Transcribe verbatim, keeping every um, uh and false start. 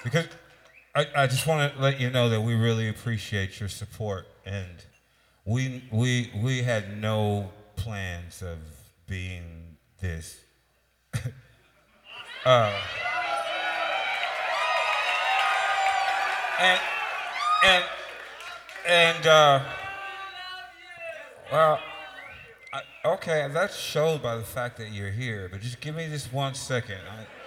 because I, I just want to let you know that we really appreciate your support, and we we we had no plans of being this. uh, and and and uh, well, I, okay, that's showed by the fact that you're here. But just give me this one second. I,